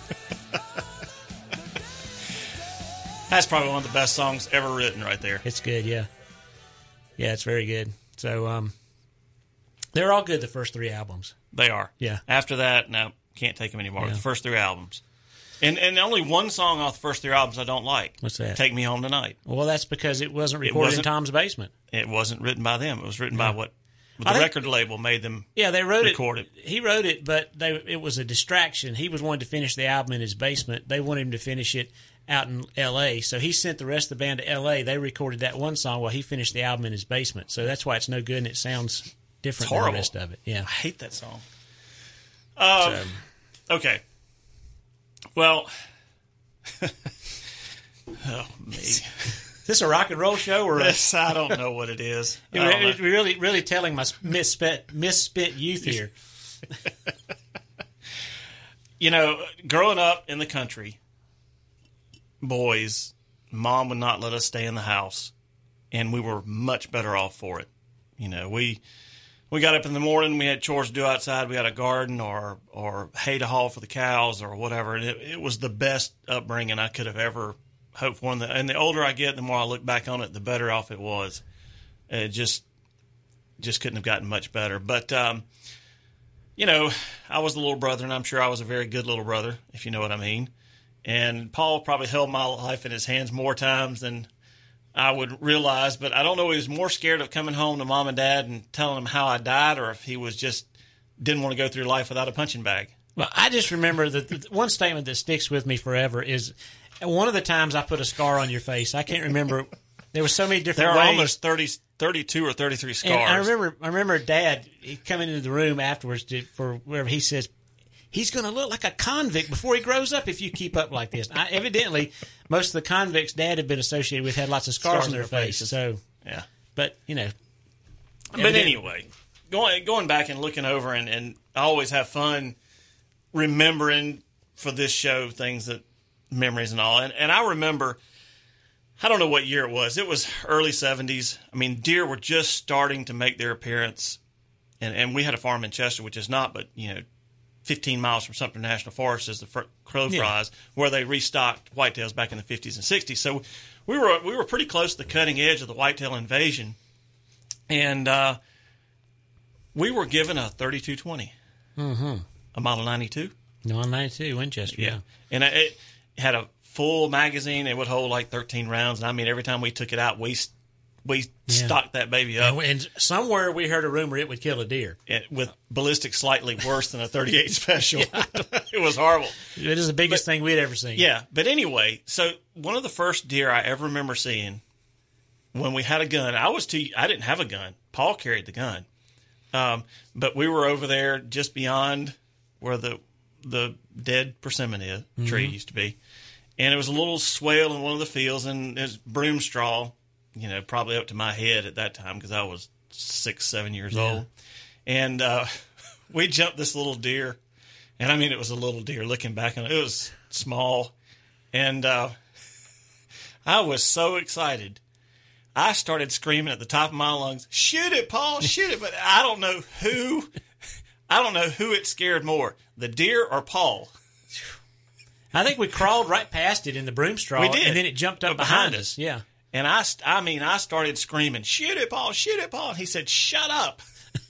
That's probably one of the best songs ever written right there. It's good, yeah. Yeah, it's very good. So um, they're all good, the first three albums. They are. Yeah. After that, no, can't take them anymore. Yeah. The first three albums. And and only one song off the first three albums I don't like. What's that? Take Me Home Tonight. Well, that's because it wasn't recorded wasn't- in Tom's basement. It wasn't written by them. It was written by what the I think- record label made them. Yeah, they wrote Record it. He wrote it, but they, it was a distraction. He was wanting to finish the album in his basement. They wanted him to finish it out in L A, so he sent the rest of the band to L A. They recorded that one song while he finished the album in his basement. So that's why it's no good and it sounds different It's than the horrible. rest of it. Yeah. I hate that song. Um, So- Okay. Well, oh, me. Is this a rock and roll show or a, This, I don't know what it is. I don't know. we're really, really telling my misspent, misspent youth here? You know, growing up in the country, boys, mom would not let us stay in the house, and we were much better off for it. You know, we we got up in the morning, we had chores to do outside, we had a garden or or hay to haul for the cows or whatever, and it, it was the best upbringing I could have ever hoped for. And the, and the older I get, the more I look back on it, the better off it was. It just just couldn't have gotten much better. But um, you know, I was the little brother, and I'm sure I was a very good little brother, if you know what I mean. And Paul probably held my life in his hands more times than I would realize, but I don't know if he was more scared of coming home to mom and dad and telling them how I died, or if he was just didn't want to go through life without a punching bag. Well, I just remember that the one statement that sticks with me forever is one of the times I put a scar on your face. I can't remember. There were so many There different are ways. almost thirty, thirty-two or thirty-three scars. And I remember, I remember Dad he coming into the room afterwards to, for wherever he says, he's going to look like a convict before he grows up if you keep up like this. I, evidently, most of the convicts Dad had been associated with had lots of scars, Scars on their on their face. faces. So, Yeah. but you know, But evident- anyway, going going back and looking over, and, and I always have fun remembering for this show things that memories and all. And, and I remember, I don't know what year it was. It was early seventies. I mean, deer were just starting to make their appearance. And, and we had a farm in Chester, which is not, but, you know, fifteen miles from Sumter National Forest as the fr- crow Yeah. flies, where they restocked whitetails back in the fifties and sixties. So we were we were pretty close to the cutting edge of the whitetail invasion. And uh, we were given a thirty-two twenty, mm-hmm. a Model ninety-two. no, I'm ninety-two, Winchester. Yeah. And it had a full magazine. It would hold like thirteen rounds. And I mean, every time we took it out, we we stocked that baby up. And, and somewhere we heard a rumor it would kill a deer. It- with ballistics slightly worse than a thirty-eight special. It was horrible. It is the biggest thing we'd ever seen. Yeah, but anyway, so one of the first deer I ever remember seeing when we had a gun, I was too, I didn't have a gun. Paul carried the gun. Um, but we were over there just beyond where the the dead persimmon is, tree used to be. And it was a little swale in one of the fields, and there's broom straw, you know, probably up to my head at that time because I was six, seven years old. And uh, we jumped this little deer. And I mean, it was a little deer looking back on it. It was small. And uh, I was so excited. I started screaming at the top of my lungs, shoot it, Paul, shoot it. But I don't know who, I don't know who it scared more, the deer or Paul. I think we crawled right past it in the broom straw. We did. And then it jumped up But behind behind us. us. Yeah. And I, st- I mean, I started screaming, shoot it, Paul, shoot it, Paul. And he said, shut up.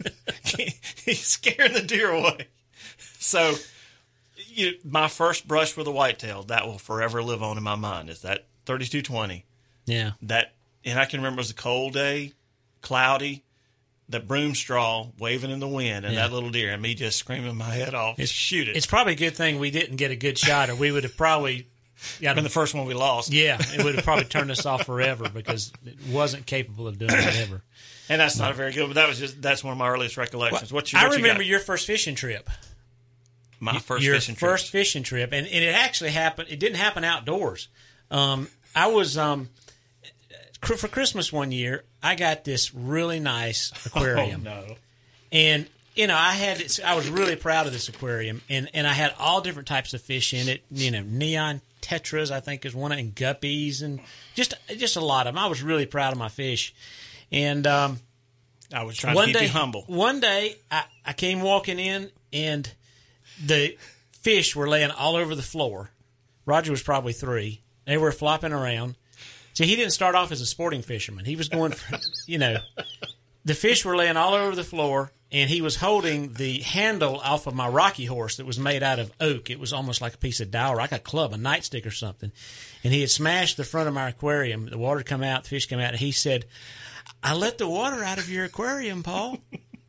He's scaring the deer away. So you, my first brush with a whitetail, that will forever live on in my mind, is that thirty-two twenty. Yeah. That, and I can remember it was a cold day, cloudy, the broom straw waving in the wind, and Yeah. that little deer, and me just screaming my head off, shoot it. It's probably a good thing we didn't get a good shot, or we would have probably got been the first one we lost. Yeah, it would have probably turned us off forever because it wasn't capable of doing whatever. And that's not a very good, but that was just, that's one of my earliest recollections. What's your, I what you remember got? your first fishing trip. My first your fishing trip. first fishing trip, and, and it actually happened. It didn't happen outdoors. Um, I was um, cr- for Christmas one year. I got this really nice aquarium, Oh, no. and you know I had it, I was really proud of this aquarium, and, and I had all different types of fish in it. You know, neon tetras, I think is one, and guppies, and just just a lot of them. I was really proud of my fish, and um, I was trying one to keep day, you humble. One day, I, I came walking in, and the fish were laying all over the floor. Roger was probably three. They were flopping around. See, he didn't start off as a sporting fisherman. He was going for, you know, the fish were laying all over the floor, and he was holding the handle off of my Rocky horse that was made out of oak. It was almost like a piece of dowel, like a club, a nightstick or something. And he had smashed the front of my aquarium. The water come out, the fish come out, and he said, "I let the water out of your aquarium, Paul."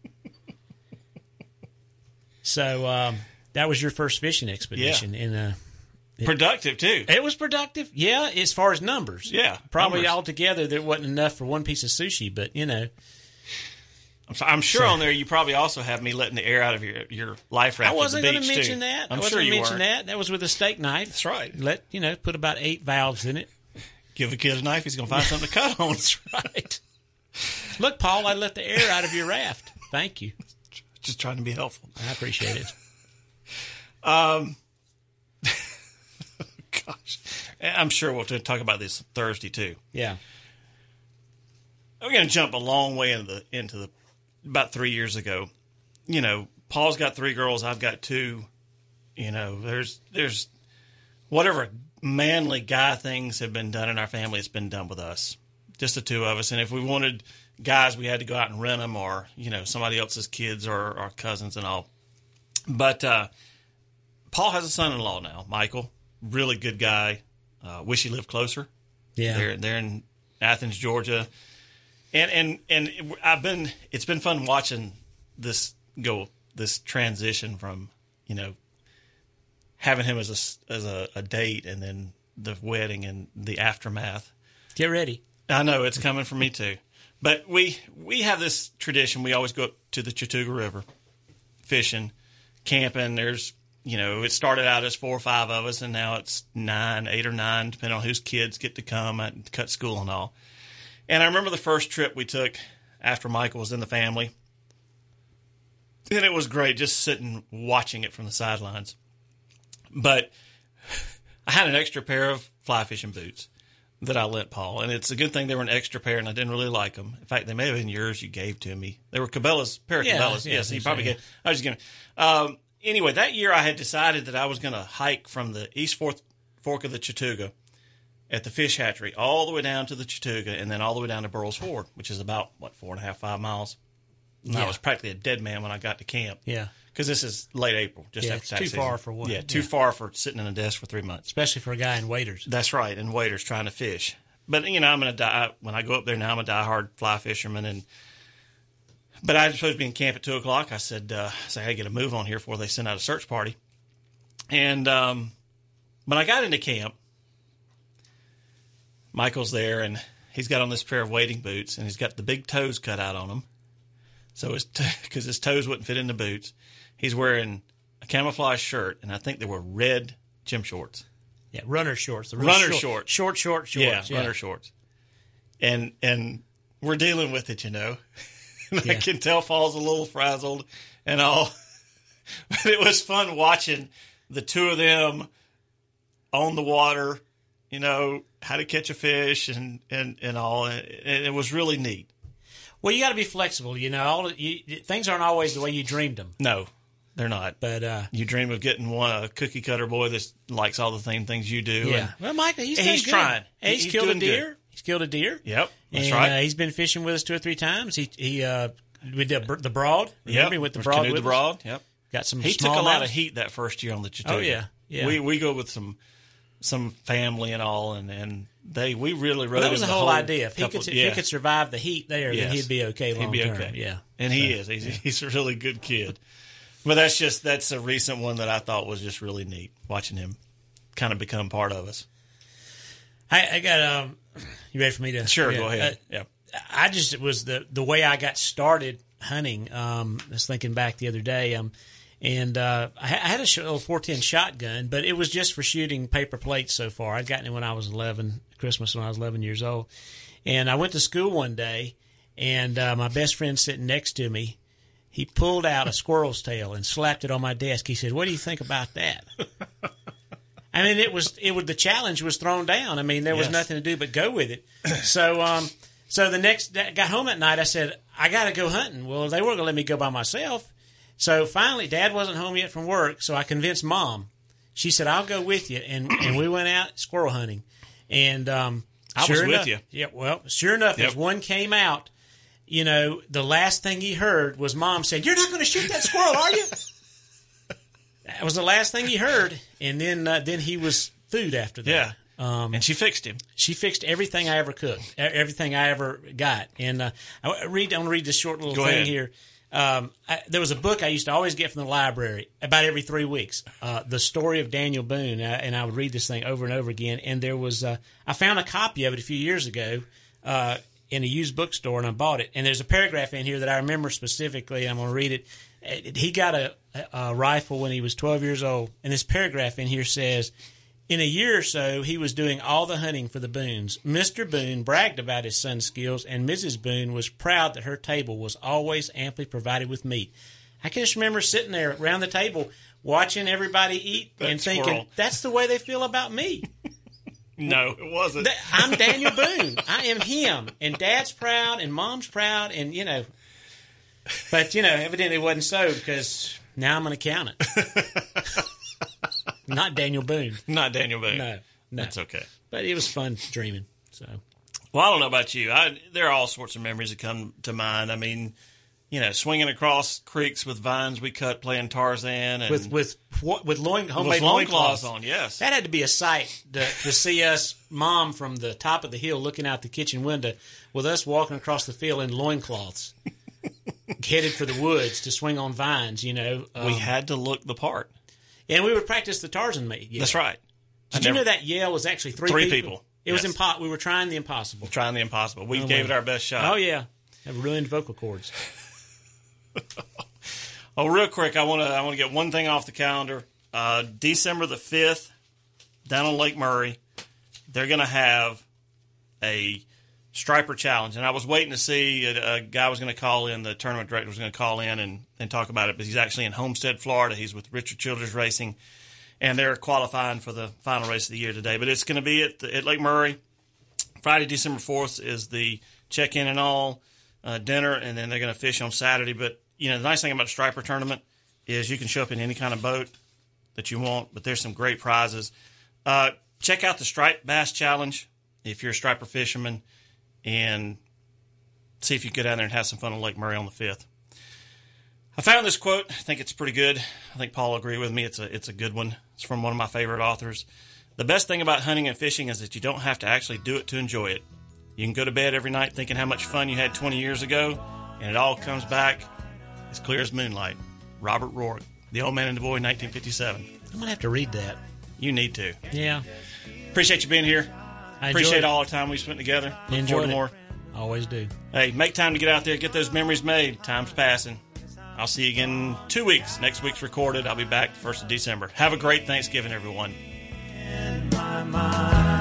So um, that was your first fishing expedition. Yeah. In a, it, productive, too. It was productive, yeah, as far as numbers. Yeah. Probably numbers. altogether there wasn't enough for one piece of sushi, but, you know. I'm, so, I'm sure so, on there you probably also have me letting the air out of your your life raft. I wasn't going to mention too. that. I'm I wasn't sure you mention weren't. that. That was with a steak knife. That's right. Let you know, put about eight valves in it. Give a kid a knife, he's going to find something to cut on. That's right. Look, Paul, I let the air out of your raft. Thank you. Just trying to be helpful. I appreciate it. Um, gosh, I'm sure we'll talk about this Thursday too. Yeah. I'm going to jump a long way into the into the about three years ago. You know, Paul's got three girls. I've got two. You know, there's there's whatever manly guy things have been done in our family. It's been done with us, just the two of us. And if we wanted guys, we had to go out and rent them, or you know, somebody else's kids or our cousins and all. But uh, Paul has a son-in-law now, Michael. Really good guy. Uh, wish he lived closer. Yeah, they're they're in Athens, Georgia. And and and I've been it's been fun watching this go this transition from, you know, having him as a as a, a date and then the wedding and the aftermath. Get ready. I know it's coming for me too. But we we have this tradition. We always go up to the Chattooga River fishing, camping. There's, you know, it started out as four or five of us, and now it's nine, eight or nine, depending on whose kids get to come and cut school and all. And I remember the first trip we took after Michael was in the family. And it was great just sitting watching it from the sidelines. But I had an extra pair of fly fishing boots that I lent Paul. And it's a good thing they were an extra pair, and I didn't really like them. In fact, they may have been yours you gave to me. They were Cabela's, pair of Yeah, Cabela's. yeah, Yes, you yeah, probably yeah. gave. I was just giving. Um, anyway, that year I had decided that I was going to hike from the East Fork, Fork of the Chattooga at the fish hatchery all the way down to the Chattooga and then all the way down to Burroughs Ford, which is about, what, four and a half, five miles. And Yeah. I was practically a dead man when I got to camp. Yeah. Because this is late April, just Yeah, after it's tax too season. far for one. Yeah, too Yeah. far for sitting in a desk for three months. Especially for a guy in waders. That's right, and waders trying to fish. But, you know, I'm going to die, when I go up there now, I'm a diehard fly fisherman. And But I was supposed to be in camp at two o'clock. I said, uh, I said, I got to get a move on here before they send out a search party. And um, when I got into camp, Michael's there, and he's got on this pair of wading boots, and he's got the big toes cut out on them. So his t- because his toes wouldn't fit in the boots. He's wearing a camouflage shirt, and I think they were red gym shorts. Yeah, runner shorts. The real Runner short, shorts. Short, short, shorts. Yeah, runner shorts. And and we're dealing with it, you know. And Yeah. I can tell Paul's a little frazzled and all. But it was fun watching the two of them on the water, you know, how to catch a fish and, and, and all. And it was really neat. Well, you got to be flexible. You know, all you, things aren't always the way you dreamed them. No, they're not. But uh, You dream of getting one a cookie cutter boy that likes all the same things you do. yeah, And, well, Michael, he's and done he's good. trying. Hey, he's, He's killed a doing deer. good. He's killed a deer. Yep, that's and, right. Uh, he's been fishing with us two or three times. He he uh, with the the broad. Remember Yep, he went the was broad canoed with the us? broad. Yep. Got some. He small took a lot mouths. of heat that first year on the Chattooga. Oh, yeah, yeah. We we go with some some family and all, and, and they we really rode. Well, that was him the the whole idea. If he couple- could if yeah. he could survive the heat there, Yes. then he'd be okay long He'd be term. okay. Yeah, and he is. He's he's a really good kid. But that's just that's a recent one that I thought was just really neat watching him kind of become part of us. I, I got um. You ready for me to? Sure, yeah, go ahead. uh, yeah. I just it was the the way I got started hunting. Um, I was thinking back the other day. Um, and uh, I, ha- I had a sh- little four ten shotgun, but it was just for shooting paper plates so far. I'd gotten it when I was eleven, Christmas when I was eleven years old. And I went to school one day, and uh, my best friend sitting next to me, he pulled out a squirrel's tail and slapped it on my desk. He said, "What do you think about that?" I mean, it was it was the challenge was thrown down. I mean, there was Yes. nothing to do but go with it. So, um, so the next I got home at night, I said, "I got to go hunting." Well, they weren't going to let me go by myself. So finally, Dad wasn't home yet from work, so I convinced Mom. She said, "I'll go with you," and and we went out squirrel hunting. And um, I sure was enough, with you. Yeah, well, sure enough, Yep. as one came out, you know, the last thing he heard was Mom saying, "You're not going to shoot that squirrel, are you?" That was the last thing he heard, and then uh, then he was food after that. Yeah. Um, And she fixed him. she fixed everything I ever cooked, e- everything I ever got. And uh, I read, I want to read this short little Go thing ahead. here. Um, I, there was a book I used to always get from the library about every three weeks, uh, the story of Daniel Boone, uh, and I would read this thing over and over again. And there was, uh, I found a copy of it a few years ago uh, in a used bookstore, and I bought it. And there's a paragraph in here that I remember specifically. And I'm going to read it. It- He got a, a rifle when he was twelve years old, and this paragraph in here says, in a year or so, he was doing all the hunting for the Boones. Mister Boone bragged about his son's skills, and Missus Boone was proud that her table was always amply provided with meat. I can just remember sitting there around the table watching everybody eat That and thinking, squirrel. that's the way they feel about me. No, it wasn't. That- I'm Daniel Boone. I am him. And Dad's proud, and Mom's proud, and, you know. But, you know, evidently it wasn't so, because now I'm going to count it. Not Daniel Boone. Not Daniel Boone. No, no. That's okay. But it was fun dreaming. So Well, I don't know about you. I, there are all sorts of memories that come to mind. I mean, you know, swinging across creeks with vines we cut playing Tarzan. And with with what with loin homemade with loincloths loincloths on, yes. That had to be a sight to, to see us, Mom, from the top of the hill looking out the kitchen window, with us walking across the field in loincloths, headed for the woods to swing on vines. You know, um, we had to look the part. and we would practice the Tarzan mate. Yell. That's right. Did I you never- know that yell was actually three, Three people? people, It was yes. impo- We were trying the impossible. Trying the impossible. We Oh, gave wow. it our best shot. Oh yeah, have ruined vocal cords. Oh, real quick, I want to I want to get one thing off the calendar. Uh, December the fifth, down on Lake Murray, they're going to have a striper challenge. And I was waiting to see a, a guy was going to call in, the tournament director was going to call in and, and talk about it, but he's actually in Homestead, Florida. He's with Richard Childress Racing, and they're qualifying for the final race of the year today. But it's going to be at, the, at Lake Murray. Friday, December fourth is the check-in and all uh, dinner, and then they're going to fish on Saturday. But, you know, the nice thing about the striper tournament is you can show up in any kind of boat that you want, but there's some great prizes. Uh, check out the Stripe Bass Challenge if you're a striper fisherman, and see if you can get down there and have some fun on Lake Murray on the fifth. I found this quote. I think it's pretty good. I think Paul will agree with me. It's a it's a good one. It's from one of my favorite authors. The best thing about hunting and fishing is that you don't have to actually do it to enjoy it. You can go to bed every night thinking how much fun you had twenty years ago, and it all comes back as clear as moonlight. Robert Rourke, The Old Man and the Boy, nineteen fifty-seven. I'm gonna have to read that. You need to. Yeah, Appreciate you being here. I Appreciate enjoyed it. all the time we spent together. Look Enjoyed forward to it. more. Always do. Hey, make time to get out there, get those memories made. Time's passing. I'll see you again in two weeks. Next week's recorded. I'll be back first of December. Have a great Thanksgiving, everyone. In my mind.